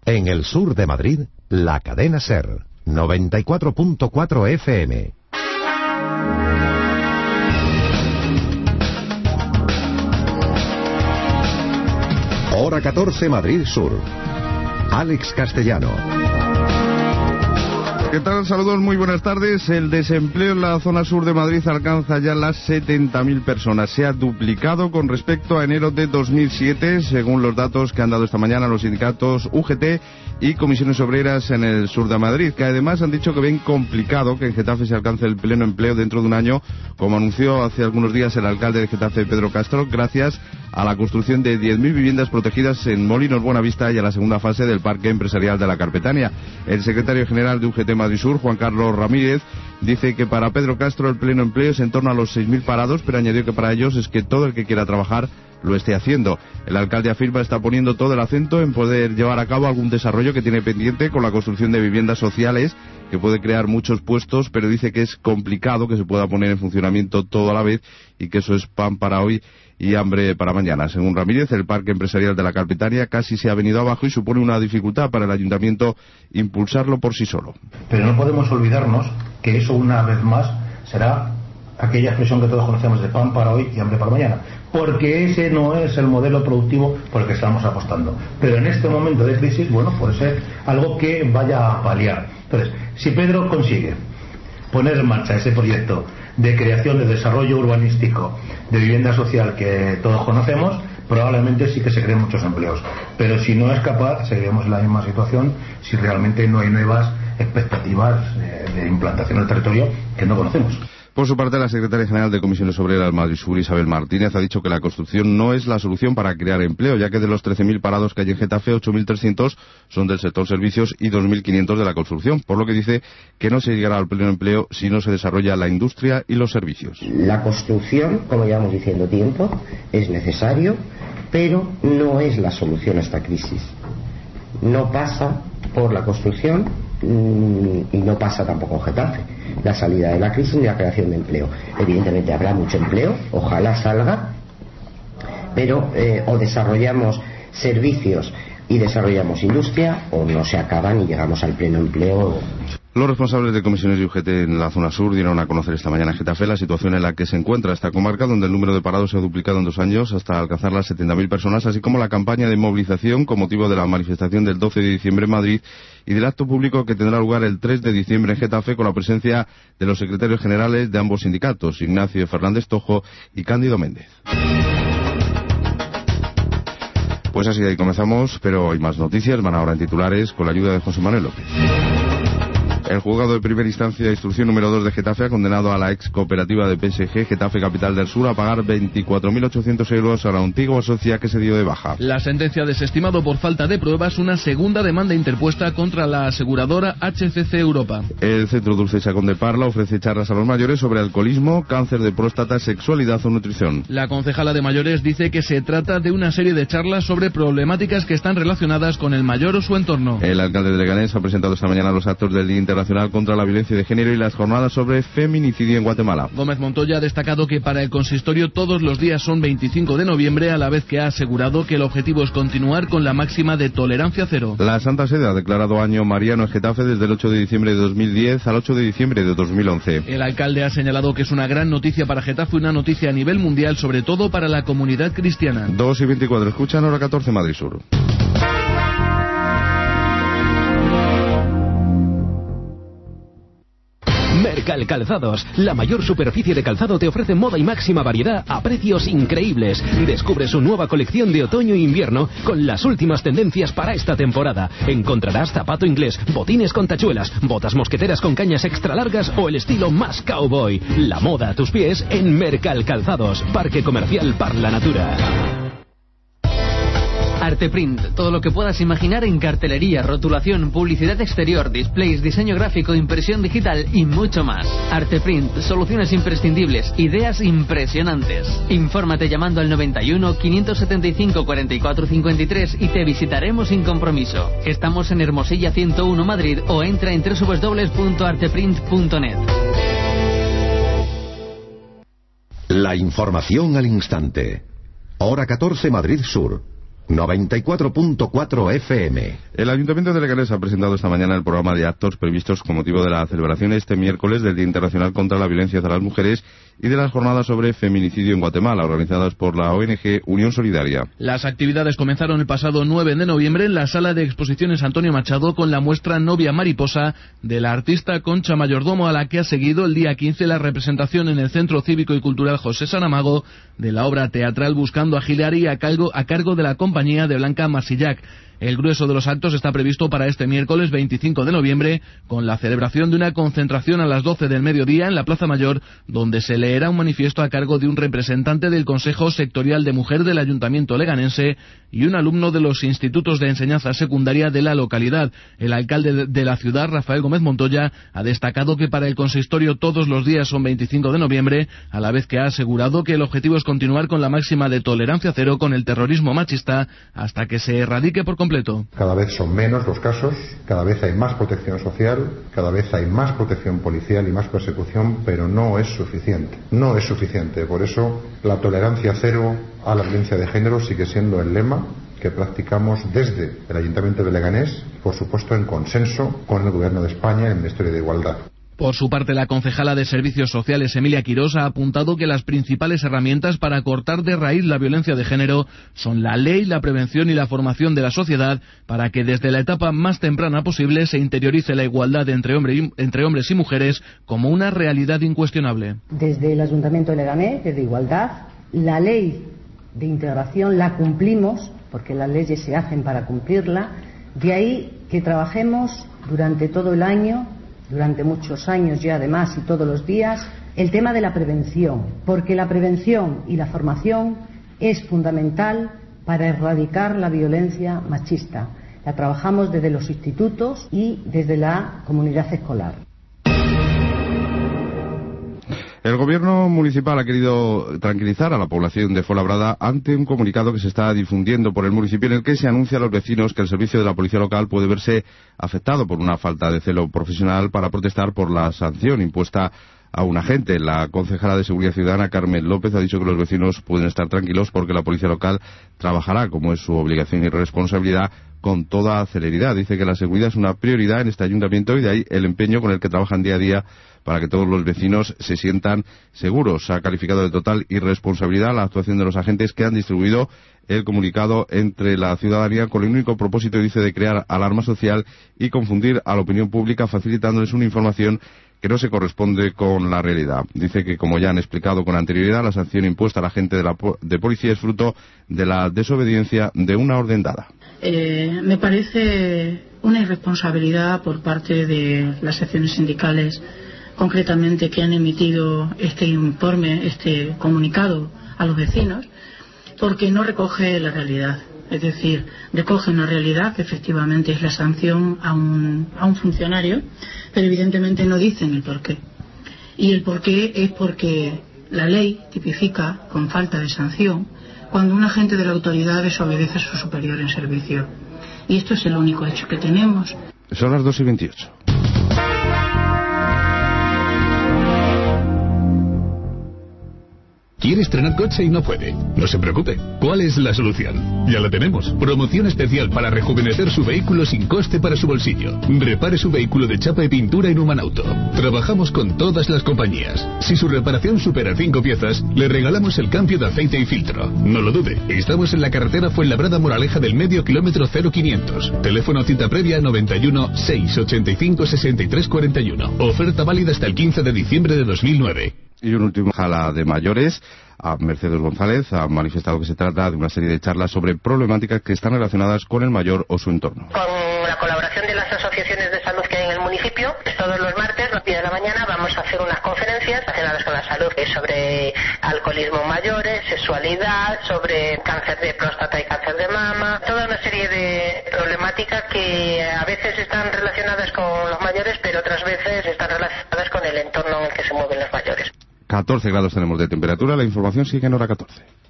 En el sur de Madrid, la cadena SER, 94.4 FM. Hora 14, Madrid Sur. Alex Castellano. ¿Qué tal? Saludos, muy buenas tardes. El desempleo en la zona sur de Madrid alcanza ya las 70.000 personas. Se ha duplicado con respecto a enero de 2007, según los datos que han dado esta mañana los sindicatos UGT y comisiones obreras en el sur de Madrid, que además han dicho que ven complicado que en Getafe se alcance el pleno empleo dentro de un año, como anunció hace algunos días el alcalde de Getafe, Pedro Castro, gracias a la construcción de 10.000 viviendas protegidas en Molinos Buenavista y a la segunda fase del parque empresarial de la Carpetania. El secretario general de UGT Madrid Sur, Juan Carlos Ramírez, dice que para Pedro Castro el pleno empleo es en torno a los 6.000 parados, pero añadió que para ellos es que todo el que quiera trabajar lo esté haciendo. El alcalde afirma está poniendo todo el acento en poder llevar a cabo algún desarrollo que tiene pendiente con la construcción de viviendas sociales, que puede crear muchos puestos, pero dice que es complicado que se pueda poner en funcionamiento todo a la vez y que eso es pan para hoy y hambre para mañana. Según Ramírez, el parque empresarial de la Carpetania casi se ha venido abajo y supone una dificultad para el ayuntamiento impulsarlo por sí solo. Pero no podemos olvidarnos que eso una vez más será aquella expresión que todos conocemos de pan para hoy y hambre para mañana, porque ese no es el modelo productivo por el que estamos apostando. Pero en este momento de crisis, bueno, puede ser algo que vaya a paliar. Entonces, si Pedro consigue poner en marcha ese proyecto de creación de desarrollo urbanístico de vivienda social que todos conocemos, probablemente sí que se creen muchos empleos. Pero si no es capaz, seguiremos en la misma situación si realmente no hay nuevas expectativas de implantación del territorio que no conocemos. Por su parte, la secretaria general de Comisiones Obreras Madrid Sur, Isabel Martínez, ha dicho que la construcción no es la solución para crear empleo, ya que de los 13.000 parados que hay en Getafe, 8.300 son del sector servicios y 2.500 de la construcción, por lo que dice que no se llegará al pleno empleo si no se desarrolla la industria y los servicios. La construcción, como llevamos diciendo tiempo, es necesario, pero no es la solución a esta crisis. No pasa por la construcción y no pasa tampoco en Getafe la salida de la crisis ni la creación de empleo. Evidentemente habrá mucho empleo, ojalá salga, pero o desarrollamos servicios y desarrollamos industria, o no se acaban y llegamos al pleno empleo. Los responsables de comisiones de UGT en la zona sur dieron a conocer esta mañana en Getafe la situación en la que se encuentra esta comarca, donde el número de parados se ha duplicado en 2 años hasta alcanzar las 70.000 personas, así como la campaña de movilización con motivo de la manifestación del 12 de diciembre en Madrid y del acto público que tendrá lugar el 3 de diciembre en Getafe con la presencia de los secretarios generales de ambos sindicatos, Ignacio Fernández Tojo y Cándido Méndez. Pues así, ahí comenzamos, pero hay más noticias, van ahora en titulares con la ayuda de José Manuel López. El juzgado de primera instancia de instrucción número 2 de Getafe ha condenado a la ex cooperativa de PSG, Getafe Capital del Sur, a pagar 24.800 euros a la antigua socia que se dio de baja. La sentencia ha desestimado por falta de pruebas una segunda demanda interpuesta contra la aseguradora HCC Europa. El Centro Dulce Chacón de Parla ofrece charlas a los mayores sobre alcoholismo, cáncer de próstata, sexualidad o nutrición. La concejala de mayores dice que se trata de una serie de charlas sobre problemáticas que están relacionadas con el mayor o su entorno. El alcalde de Leganés ha presentado esta mañana los actos del Día Internacional contra la Violencia de Género y las jornadas sobre feminicidio en Guatemala. Gómez Montoya ha destacado que para el consistorio todos los días son 25 de noviembre, a la vez que ha asegurado que el objetivo es continuar con la máxima de tolerancia cero. La Santa Sede ha declarado año mariano en Getafe desde el 8 de diciembre de 2010 al 8 de diciembre de 2011. El alcalde ha señalado que es una gran noticia para Getafe, una noticia a nivel mundial, sobre todo para la comunidad cristiana. 2:24, escuchan Hora 14, Madrid Sur. Mercal Calzados, la mayor superficie de calzado, te ofrece moda y máxima variedad a precios increíbles. Descubre su nueva colección de otoño e invierno con las últimas tendencias para esta temporada. Encontrarás zapato inglés, botines con tachuelas, botas mosqueteras con cañas extra largas o el estilo más cowboy. La moda a tus pies en Mercal Calzados, Parque Comercial Parla Natura. Arteprint, todo lo que puedas imaginar en cartelería, rotulación, publicidad exterior, displays, diseño gráfico, impresión digital y mucho más. Arteprint, soluciones imprescindibles, ideas impresionantes. Infórmate llamando al 91 575 44 53 y te visitaremos sin compromiso. Estamos en Hermosilla 101 Madrid o entra en www.arteprint.net. La información al instante. Hora 14, Madrid Sur. 94.4 FM. El Ayuntamiento de Leganés ha presentado esta mañana el programa de actos previstos con motivo de la celebración este miércoles del Día Internacional contra la Violencia hacia las Mujeres y de las jornadas sobre feminicidio en Guatemala, organizadas por la ONG Unión Solidaria. Las actividades comenzaron el pasado 9 de noviembre en la Sala de Exposiciones Antonio Machado con la muestra Novia Mariposa de la artista Concha Mayordomo, a la que ha seguido el día 15 la representación en el Centro Cívico y Cultural José Saramago de la obra teatral Buscando a Hilary a cargo de la compañía de Blanca Marsillac. El grueso de los actos está previsto para este miércoles 25 de noviembre, con la celebración de una concentración a las 12 del mediodía en la Plaza Mayor, donde se leerá un manifiesto a cargo de un representante del Consejo Sectorial de Mujer del Ayuntamiento leganense y un alumno de los institutos de enseñanza secundaria de la localidad. El alcalde de la ciudad, Rafael Gómez Montoya, ha destacado que para el consistorio todos los días son 25 de noviembre, a la vez que ha asegurado que el objetivo es continuar con la máxima de tolerancia cero con el terrorismo machista hasta que se erradique por completo. Cada vez son menos los casos, cada vez hay más protección social, cada vez hay más protección policial y más persecución, pero no es suficiente. No es suficiente. Por eso la tolerancia cero a la violencia de género sigue siendo el lema que practicamos desde el Ayuntamiento de Leganés, por supuesto en consenso con el Gobierno de España y el Ministerio de Igualdad. Por su parte, la concejala de Servicios Sociales, Emilia Quirós, ha apuntado que las principales herramientas para cortar de raíz la violencia de género son la ley, la prevención y la formación de la sociedad para que desde la etapa más temprana posible se interiorice la igualdad entre hombres y mujeres como una realidad incuestionable. Desde el Ayuntamiento de Leganés, desde Igualdad, la ley de integración la cumplimos, porque las leyes se hacen para cumplirla, de ahí que trabajemos durante todo el año, durante muchos años ya además y todos los días, el tema de la prevención, porque la prevención y la formación es fundamental para erradicar la violencia machista. La trabajamos desde los institutos y desde la comunidad escolar. El gobierno municipal ha querido tranquilizar a la población de Fuenlabrada ante un comunicado que se está difundiendo por el municipio en el que se anuncia a los vecinos que el servicio de la policía local puede verse afectado por una falta de celo profesional para protestar por la sanción impuesta a un agente. La concejala de Seguridad Ciudadana, Carmen López, ha dicho que los vecinos pueden estar tranquilos porque la policía local trabajará, como es su obligación y responsabilidad, con toda celeridad. Dice que la seguridad es una prioridad en este ayuntamiento y de ahí el empeño con el que trabajan día a día para que todos los vecinos se sientan seguros. Ha calificado de total irresponsabilidad la actuación de los agentes que han distribuido el comunicado entre la ciudadanía con el único propósito, dice, de crear alarma social y confundir a la opinión pública, facilitándoles una información que no se corresponde con la realidad. Dice que, como ya han explicado con anterioridad, la sanción impuesta a la gente de policía es fruto de la desobediencia de una orden dada. Me parece una irresponsabilidad por parte de las secciones sindicales, concretamente, que han emitido este informe, este comunicado a los vecinos, porque no recoge la realidad. Es decir, recoge una realidad que efectivamente es la sanción a un funcionario, pero evidentemente no dicen el porqué. Y el porqué es porque la ley tipifica con falta de sanción cuando un agente de la autoridad desobedece a su superior en servicio. Y esto es el único hecho que tenemos. Son las 2:28. ¿Quiere estrenar coche y no puede? No se preocupe. ¿Cuál es la solución? Ya la tenemos. Promoción especial para rejuvenecer su vehículo sin coste para su bolsillo. Repare su vehículo de chapa y pintura en Humanauto. Trabajamos con todas las compañías. Si su reparación supera 5 piezas, le regalamos el cambio de aceite y filtro. No lo dude. Estamos en la carretera Fuenlabrada Moraleja del Medio, kilómetro 0500. Teléfono cita previa 91 685 63 41. Oferta válida hasta el 15 de diciembre de 2009. Y un último, jala de mayores, a Mercedes González, ha manifestado que se trata de una serie de charlas sobre problemáticas que están relacionadas con el mayor o su entorno. Con la colaboración de las asociaciones de salud que hay en el municipio, todos los martes, a las 10 de la mañana, vamos a hacer unas conferencias relacionadas con la salud sobre alcoholismo mayores, sexualidad, sobre cáncer de próstata y cáncer de mama, toda una serie de problemáticas que a veces están relacionadas con los mayores, pero otras veces están relacionadas con el entorno en el que se mueven los mayores. 14 grados tenemos de temperatura, la información sigue en hora 14.